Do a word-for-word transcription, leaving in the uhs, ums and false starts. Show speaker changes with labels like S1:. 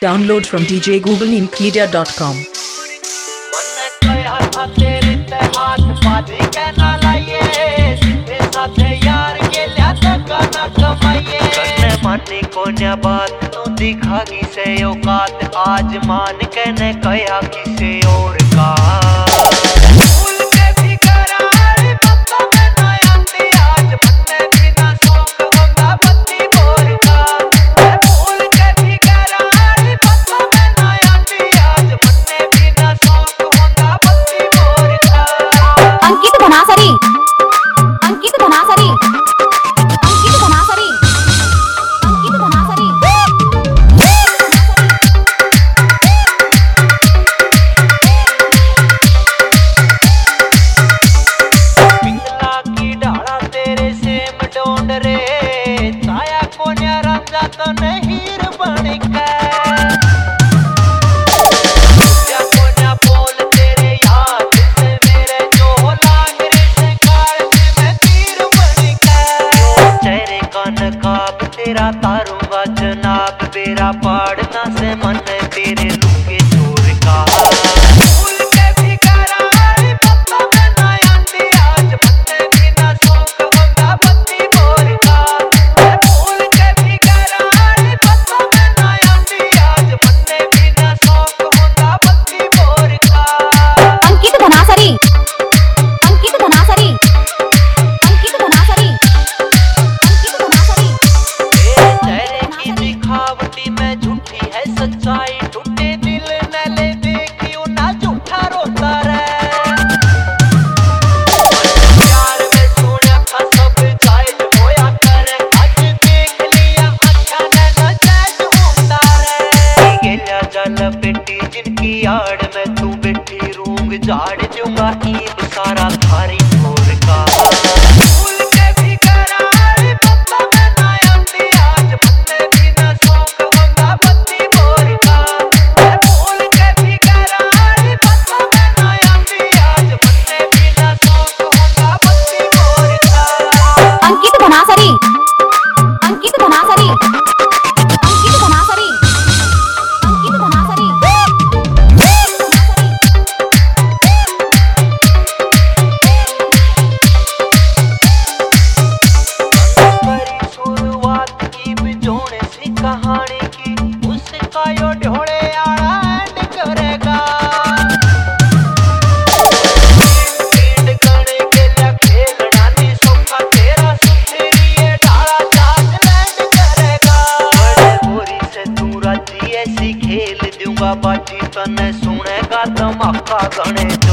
S1: Download from d j google ink media dot com.
S2: मानी कोन्या बात तू दिखागी से औकात आज मान के न कया किसे और का तेरा तारूंगा जनाब बेरा पाड़ना से मन तेरे लुके चोर का फूल के भी करारी पत्ता में ना आंटी आज पत्ते बिना शौक होगा बत्ती बोर का फूल के भी करारी पत्ता में ना आंटी आज पत्ते बिना शौक होगा बत्ती बोर का
S3: अंकित धनासरी अंकित धनासरी अंकित धनासरी
S2: दिखावटी में झूठी है सच्चाई टूटे दिल न ले देखियो ना झूठा रोता रे प्यार में सोना था सब जायज होया करे आज देख लिया अच्छा न नजायज होता रे गेला जल बेटी जिनकी आड़ में तू बैठी रूंग झाड़ दूंगा ईब सारा थारी छोड़ का
S3: धनासरी अंकित धनासरी अंकित धनासरी अंकित धनासरी
S2: बड़ी शुरुआत की बिजोड़े सी कहानी की उसका यो ढोड़े आड़ा एंड करेगा बाजी तने सुनेगा धमाका गणे